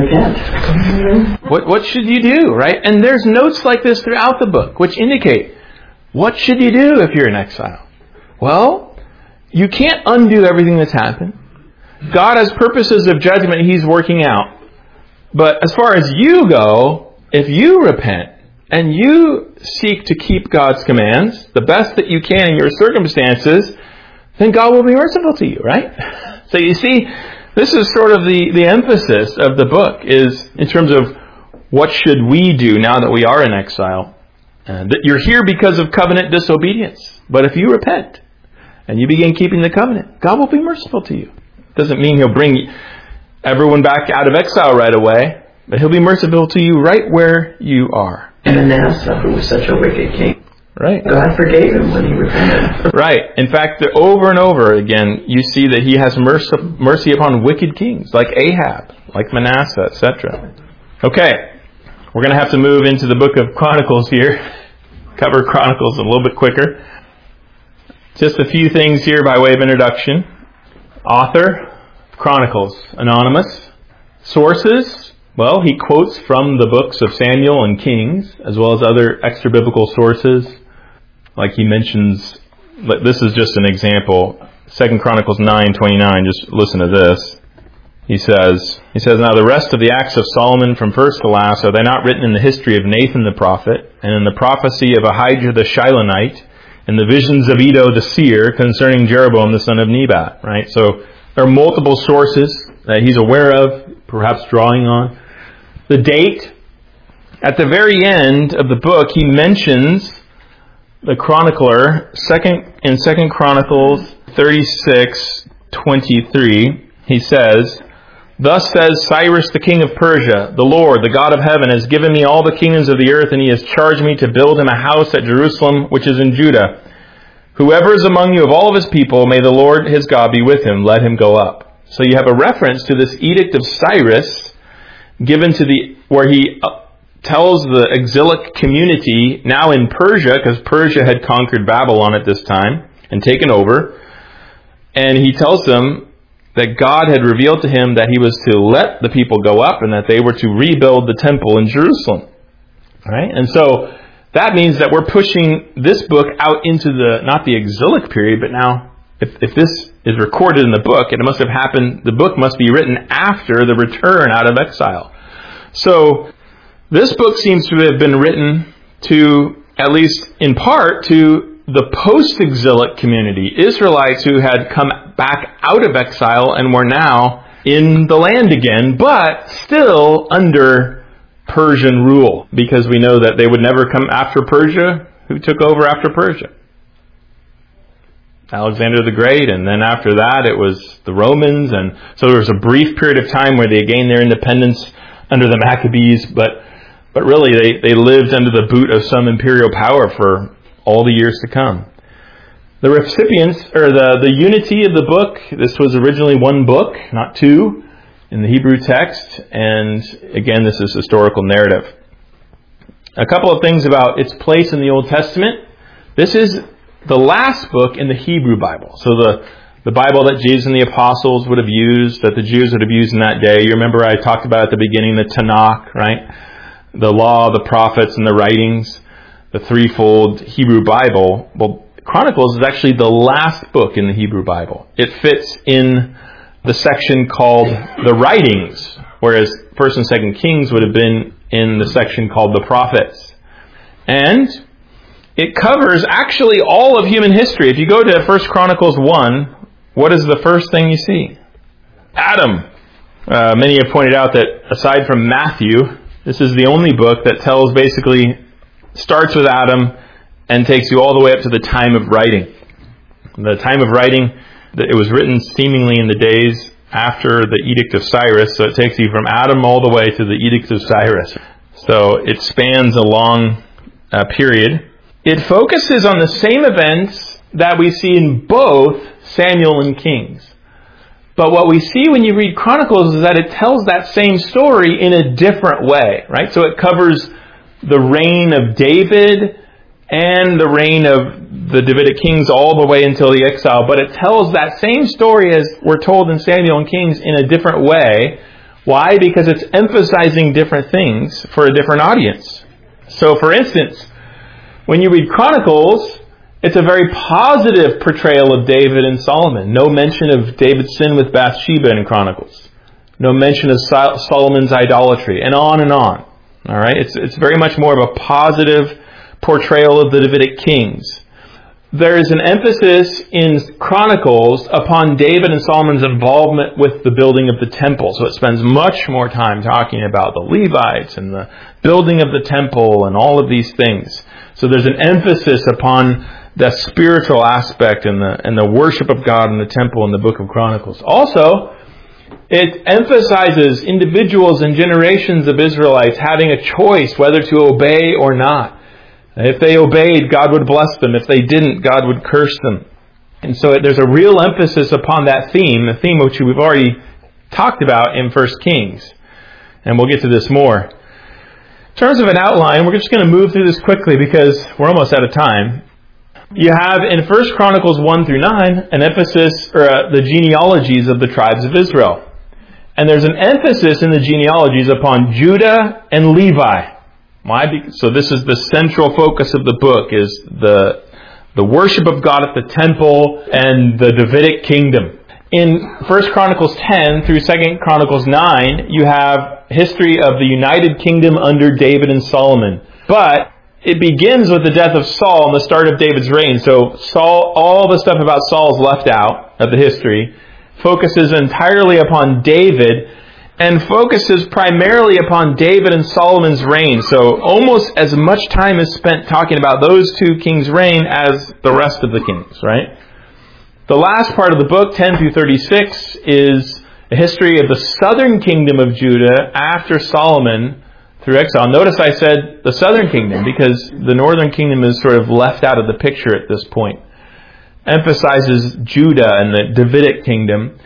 repent. What, what should you do, right? And there's notes like this throughout the book, which indicate, what should you do if you're in exile? Well, you can't undo everything that's happened. God has purposes of judgment he's working out. But as far as you go, if you repent and you seek to keep God's commands the best that you can in your circumstances, then God will be merciful to you, right? So you see, this is sort of the, the emphasis of the book, is in terms of what should we do now that we are in exile. Uh, that you're here because of covenant disobedience. But if you repent and you begin keeping the covenant, God will be merciful to you. Doesn't mean he'll bring everyone back out of exile right away, but he'll be merciful to you right where you are. And Manasseh, who was such a wicked king, right? God forgave him when he repented. Right. In fact, over and over again, you see that he has mercy, mercy upon wicked kings, like Ahab, like Manasseh, et cetera. Okay, we're going to have to move into the book of Chronicles here. Cover Chronicles a little bit quicker. Just a few things here by way of introduction. Author, Chronicles, anonymous. Sources, well, he quotes from the books of Samuel and Kings, as well as other extra-biblical sources. Like he mentions, this is just an example, Second Chronicles nine twenty-nine, just listen to this. He says, he says, now the rest of the acts of Solomon from first to last, are they not written in the history of Nathan the prophet, and in the prophecy of Ahijah the Shilonite, and the visions of Edo the seer concerning Jeroboam the son of Nebat, right? So there are multiple sources that he's aware of, perhaps drawing on. The date, at the very end of the book, he mentions the chronicler, second in Second Chronicles thirty-six twenty-three. He says, thus says Cyrus the king of Persia, the Lord, the God of heaven, has given me all the kingdoms of the earth, and he has charged me to build him a house at Jerusalem, which is in Judah. Whoever is among you of all of his people, may the Lord his God be with him. Let him go up. So you have a reference to this edict of Cyrus, given to the, where he tells the exilic community, now in Persia, because Persia had conquered Babylon at this time and taken over, and he tells them that God had revealed to him that he was to let the people go up and that they were to rebuild the temple in Jerusalem. All right? And so that means that we're pushing this book out into the, not the exilic period, but now, if, if this is recorded in the book, it must have happened, the book must be written after the return out of exile. So, this book seems to have been written to, at least in part, to the post-exilic community, Israelites who had come back out of exile and were now in the land again, but still under Persian rule, because we know that they would never come after Persia. Who took over after Persia? Alexander the Great, and then after that it was the Romans, and so there was a brief period of time where they gained their independence under the Maccabees, but but really they, they lived under the boot of some imperial power for all the years to come. The recipients, or the, the unity of the book, this was originally one book, not two, in the Hebrew text, and again, this is historical narrative. A couple of things about its place in the Old Testament. This is the last book in the Hebrew Bible. So the, the Bible that Jesus and the apostles would have used, that the Jews would have used in that day. You remember I talked about at the beginning the Tanakh, right? The law, the prophets, and the writings, the threefold Hebrew Bible. Well, Chronicles is actually the last book in the Hebrew Bible. It fits in the section called the writings, whereas First and Second Kings would have been in the section called the prophets. And it covers actually all of human history. If you go to First Chronicles one, what is the first thing you see? Adam. Uh, many have pointed out that aside from Matthew, this is the only book that tells basically, starts with Adam and takes you all the way up to the time of writing. The time of writing, it was written seemingly in the days after the Edict of Cyrus, so it takes you from Adam all the way to the Edict of Cyrus. So it spans a long uh, period. It focuses on the same events that we see in both Samuel and Kings. But what we see when you read Chronicles is that it tells that same story in a different way, right? So it covers the reign of David and the reign of the Davidic kings all the way until the exile. But it tells that same story as we're told in Samuel and Kings in a different way. Why? Because it's emphasizing different things for a different audience. So for instance, when you read Chronicles, it's a very positive portrayal of David and Solomon. No mention of David's sin with Bathsheba in Chronicles. No mention of Solomon's idolatry, and on and on. All right, it's it's very much more of a positive portrayal of the Davidic kings. There is an emphasis in Chronicles upon David and Solomon's involvement with the building of the temple. So it spends much more time talking about the Levites and the building of the temple and all of these things. So there's an emphasis upon the spiritual aspect and the and the worship of God in the temple in the book of Chronicles. Also, it emphasizes individuals and generations of Israelites having a choice whether to obey or not. If they obeyed, God would bless them. If they didn't, God would curse them. And so there's a real emphasis upon that theme, the theme which we've already talked about in First Kings. And we'll get to this more. In terms of an outline, we're just going to move through this quickly because we're almost out of time. You have in First Chronicles one through nine an emphasis, or uh, the genealogies of the tribes of Israel. And there's an emphasis in the genealogies upon Judah and Levi. Why? So this is the central focus of the book, is the the worship of God at the temple and the Davidic kingdom. In First Chronicles ten through Second Chronicles nine, you have history of the united kingdom under David and Solomon. But it begins with the death of Saul and the start of David's reign. So Saul, all the stuff about Saul is left out of the history, focuses entirely upon David, and focuses primarily upon David and Solomon's reign. So almost as much time is spent talking about those two kings' reign as the rest of the kings, right? The last part of the book, ten through thirty-six, is a history of the southern kingdom of Judah after Solomon through exile. Notice I said the southern kingdom because the northern kingdom is sort of left out of the picture at this point. Emphasizes Judah and the Davidic kingdom.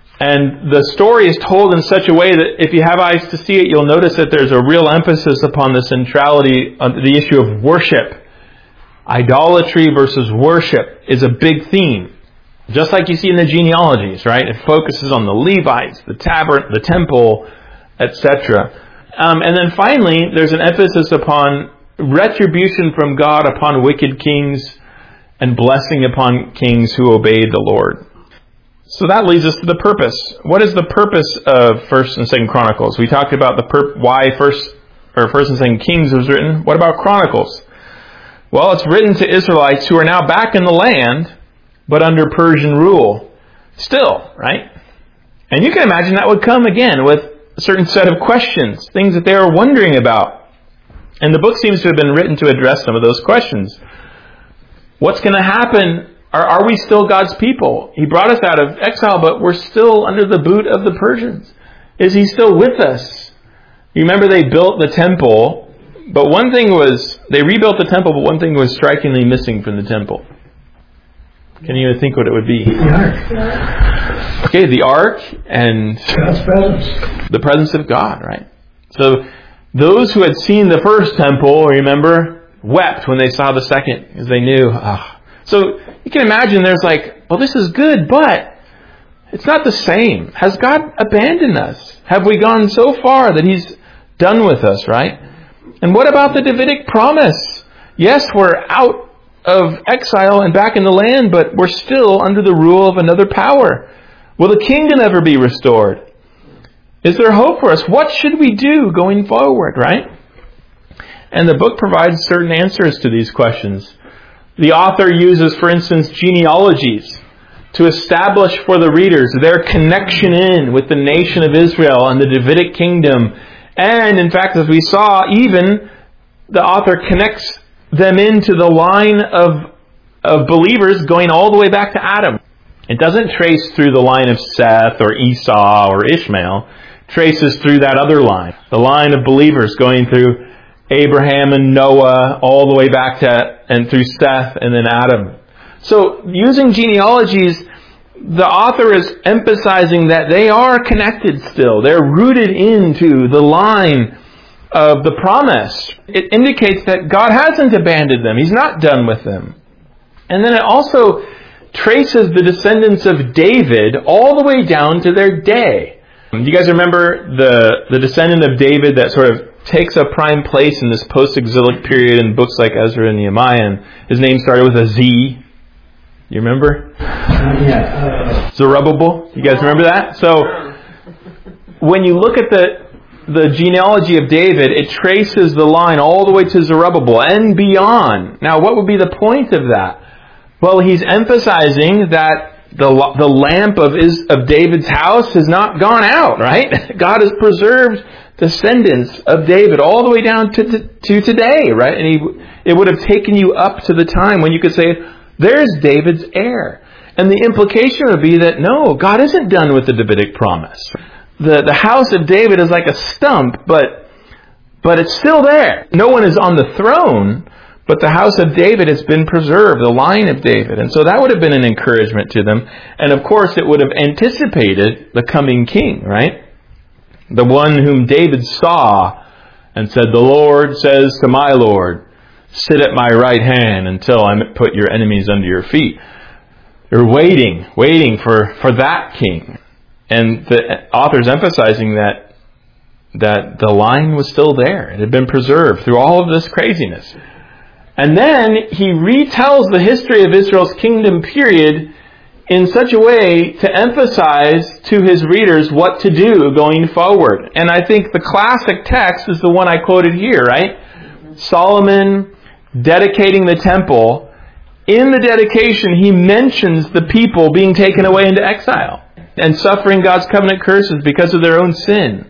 And the story is told in such a way that if you have eyes to see it, you'll notice that there's a real emphasis upon the centrality of the issue of worship. Idolatry versus worship is a big theme. Just like you see in the genealogies, right? It focuses on the Levites, the tabernacle, the temple, et cetera. Um, and then finally, there's an emphasis upon retribution from God upon wicked kings and blessing upon kings who obeyed the Lord. So that leads us to the purpose. What is the purpose of First and Second Chronicles? We talked about the pur- why First or First and Second Kings was written. What about Chronicles? Well, it's written to Israelites who are now back in the land, but under Persian rule. Still, right? And you can imagine that would come again with a certain set of questions, things that they were wondering about. And the book seems to have been written to address some of those questions. What's going to happen? Are, are we still God's people? He brought us out of exile, but we're still under the boot of the Persians. Is He still with us? You remember they built the temple, but one thing was, they rebuilt the temple, but one thing was strikingly missing from the temple. Can you even think what it would be? The ark. Okay, the ark and God's presence. The presence of God, right? So those who had seen the first temple, remember, wept when they saw the second, because they knew. Oh. So you can imagine there's like well, this is good, but it's not the same. Has God abandoned us? Have we gone so far that He's done with us, right? And what about the Davidic promise? Yes, we're out of exile and back in the land, but we're still under the rule of another power. Will the kingdom ever be restored? Is there hope for us? What should we do going forward, right? And the book provides certain answers to these questions. The author uses, for instance, genealogies to establish for the readers their connection in with the nation of Israel and the Davidic kingdom. And in fact, as we saw, even the author connects them into the line of, of believers going all the way back to Adam. It doesn't trace through the line of Seth or Esau or Ishmael. It traces through that other line, the line of believers going through Abraham and Noah all the way back to and through Seth and then Adam. So using genealogies, the author is emphasizing that they are connected still. They're rooted into the line of the promise. It indicates that God hasn't abandoned them. He's not done with them. And then it also traces the descendants of David all the way down to their day. Do you guys remember the, the descendant of David that sort of takes a prime place in this post-exilic period in books like Ezra and Nehemiah? And his name started with a Z. You remember? Uh, yeah. Uh, Zerubbabel. You guys remember that? So when you look at the the genealogy of David, it traces the line all the way to Zerubbabel and beyond. Now, what would be the point of that? Well, he's emphasizing that the the lamp of is of David's house has not gone out, right? God has preserved descendants of David all the way down to to, to today, right? And he it would have taken you up to the time when you could say, there's David's heir. And the implication would be that, no, God isn't done with the Davidic promise. The the house of David is like a stump, but but it's still there. No one is on the throne, but the house of David has been preserved, the line of David. And so that would have been an encouragement to them. And of course, it would have anticipated the coming king, right? The one whom David saw and said, the Lord says to my Lord, sit at my right hand until I put your enemies under your feet. They're waiting, waiting for, for that king. And the author's emphasizing that that the line was still there. It had been preserved through all of this craziness. And then he retells the history of Israel's kingdom period in such a way to emphasize to his readers what to do going forward. And I think the classic text is the one I quoted here, right? Solomon dedicating the temple. In the dedication, he mentions the people being taken away into exile and suffering God's covenant curses because of their own sin.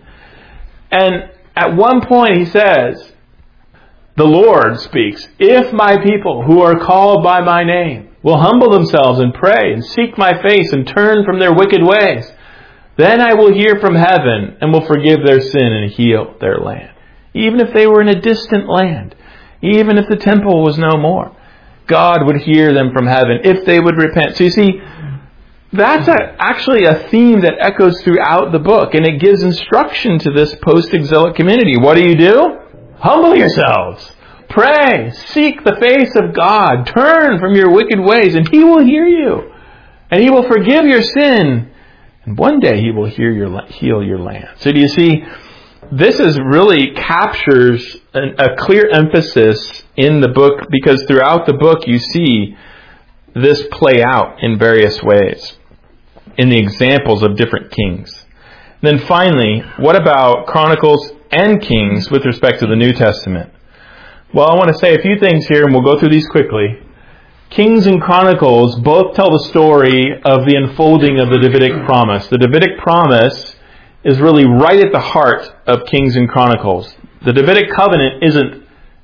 And at one point he says, the Lord speaks, if my people who are called by my name will humble themselves and pray and seek my face and turn from their wicked ways, then I will hear from heaven and will forgive their sin and heal their land. Even if they were in a distant land, even if the temple was no more, God would hear them from heaven if they would repent. So you see, that's a, actually a theme that echoes throughout the book, and it gives instruction to this post-exilic community. What do you do? Humble yourselves. Pray. Seek the face of God. Turn from your wicked ways, and He will hear you. And He will forgive your sin. And one day He will hear your, heal your land. So do you see, this is really captures an, a clear emphasis in the book, because throughout the book you see this play out in various ways in the examples of different kings. And then finally, what about Chronicles and Kings with respect to the New Testament? Well, I want to say a few things here, and we'll go through these quickly. Kings and Chronicles both tell the story of the unfolding of the Davidic promise. The Davidic promise is really right at the heart of Kings and Chronicles. The Davidic covenant isn't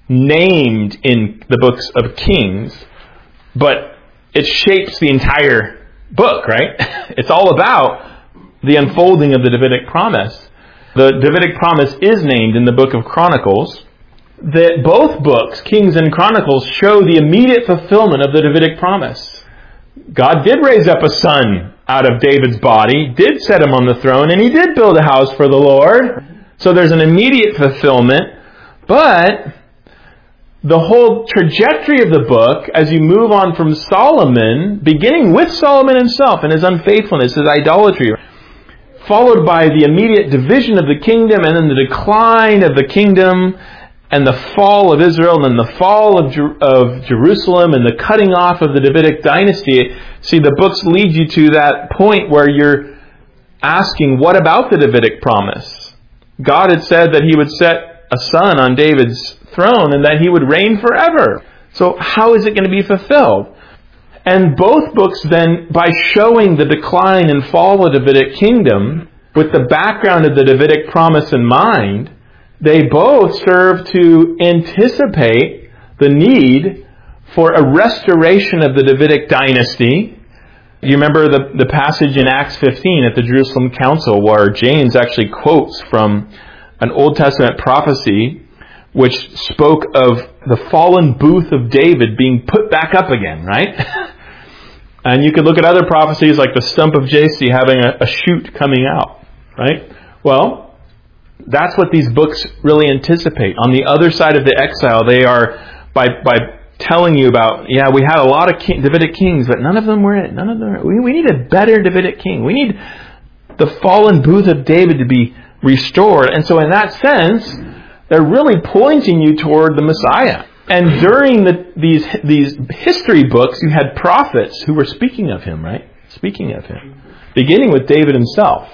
named in the books of Kings, but it shapes the entire book, right? It's all about the unfolding of the Davidic promise. The Davidic promise is named in the book of Chronicles. That both books, Kings and Chronicles, show the immediate fulfillment of the Davidic promise. God did raise up a son out of David's body, did set him on the throne, and He did build a house for the Lord. So there's an immediate fulfillment. But the whole trajectory of the book, as you move on from Solomon, beginning with Solomon himself and his unfaithfulness, his idolatry, followed by the immediate division of the kingdom, and then the decline of the kingdom, and the fall of Israel, and then the fall of, Jer- of Jerusalem, and the cutting off of the Davidic dynasty. See, the books lead you to that point where you're asking, what about the Davidic promise? God had said that He would set a son on David's throne and that he would reign forever. So how is it going to be fulfilled? And both books then, by showing the decline and fall of the Davidic kingdom, with the background of the Davidic promise in mind, they both serve to anticipate the need for a restoration of the Davidic dynasty. You remember the, the passage in Acts fifteen at the Jerusalem Council where James actually quotes from an Old Testament prophecy which spoke of the fallen booth of David being put back up again, right? And you could look at other prophecies like the stump of Jesse having a, a shoot coming out, right? Well, that's what these books really anticipate. On the other side of the exile, they are, by by telling you about, yeah, we had a lot of king, Davidic kings, but none of them were it. None of them. We, we need a better Davidic king. We need the fallen booth of David to be restored. And so in that sense, they're really pointing you toward the Messiah. And during the, these these history books, you had prophets who were speaking of him, right? Speaking of him. Beginning with David himself.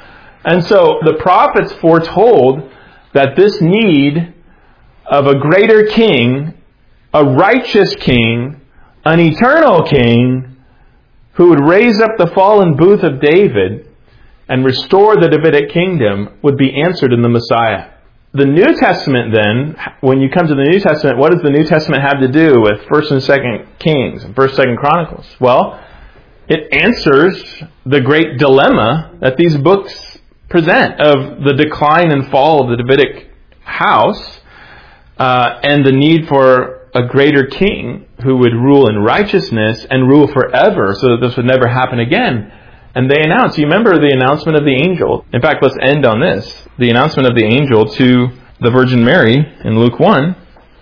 And so the prophets foretold that this need of a greater king, a righteous king, an eternal king, who would raise up the fallen booth of David and restore the Davidic kingdom, would be answered in the Messiah. The New Testament then, when you come to the New Testament, what does the New Testament have to do with First and Second Kings and First and Second Chronicles? Well, it answers the great dilemma that these books present of the decline and fall of the Davidic house uh, and the need for a greater king who would rule in righteousness and rule forever so that this would never happen again. And they announced, you remember the announcement of the angel. In fact, let's end on this. The announcement of the angel to the Virgin Mary in Luke one.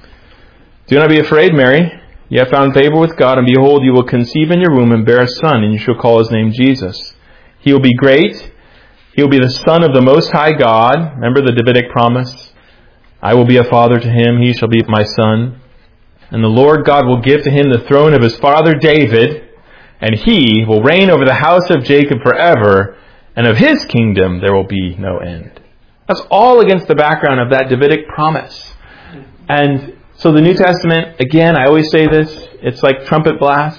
Do not be afraid, Mary. You have found favor with God, and behold, you will conceive in your womb and bear a son, and you shall call his name Jesus. He will be great. He will be the Son of the Most High God. Remember the Davidic promise? I will be a father to him. He shall be my son. And the Lord God will give to him the throne of his father David, and he will reign over the house of Jacob forever, and of his kingdom there will be no end. That's all against the background of that Davidic promise. And so the New Testament, again, I always say this, it's like trumpet blast.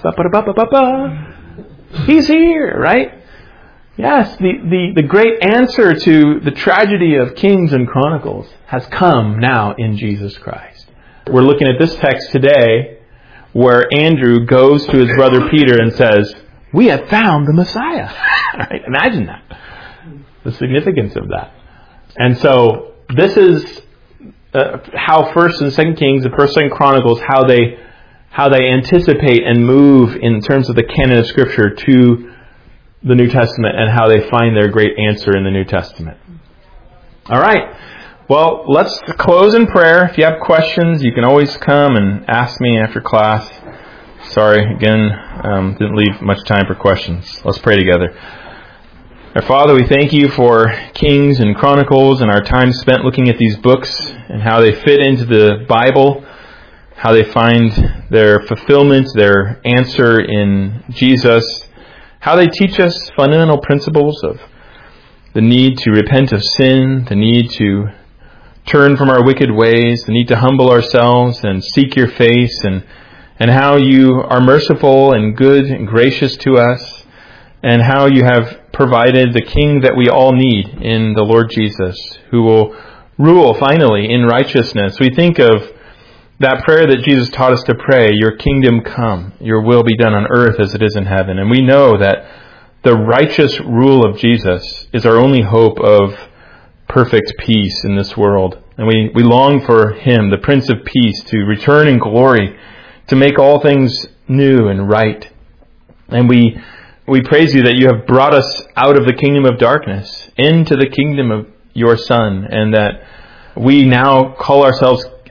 He's here, right? Yes, the, the, the great answer to the tragedy of Kings and Chronicles has come now in Jesus Christ. We're looking at this text today where Andrew goes to his brother Peter and says, we have found the Messiah. Right? Imagine that. The significance of that. And so this is uh, how First and Second Kings and First and Second Chronicles, how they how they anticipate and move in terms of the canon of Scripture to the New Testament and how they find their great answer in the New Testament. All right. Well, let's close in prayer. If you have questions, you can always come and ask me after class. Sorry, again, um, didn't leave much time for questions. Let's pray together. Our Father, we thank you for Kings and Chronicles and our time spent looking at these books and how they fit into the Bible, how they find their fulfillment, their answer in Jesus, how they teach us fundamental principles of the need to repent of sin, the need to turn from our wicked ways, the need to humble ourselves and seek your face, and and how you are merciful and good and gracious to us, and how you have provided the King that we all need in the Lord Jesus, who will rule finally in righteousness. We think of that prayer that Jesus taught us to pray, your kingdom come, your will be done on earth as it is in heaven. And we know that the righteous rule of Jesus is our only hope of perfect peace in this world. And we, we long for him, the Prince of Peace, to return in glory, to make all things new and right. And we we praise you that you have brought us out of the kingdom of darkness into the kingdom of your Son, and that we now call ourselves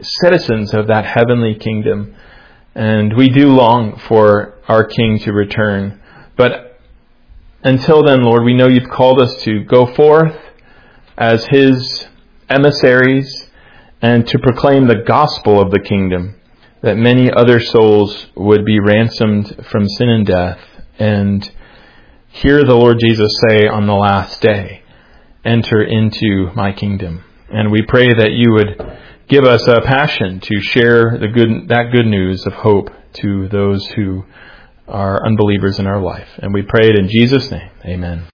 citizens of that heavenly kingdom. And we do long for our King to return. But until then, Lord, we know you've called us to go forth as his emissaries and to proclaim the gospel of the kingdom, that many other souls would be ransomed from sin and death and hear the Lord Jesus say on the last day, enter into my kingdom. And we pray that you would give us a passion to share the good, that good news of hope to those who are unbelievers in our life. And we pray it in Jesus' name. Amen.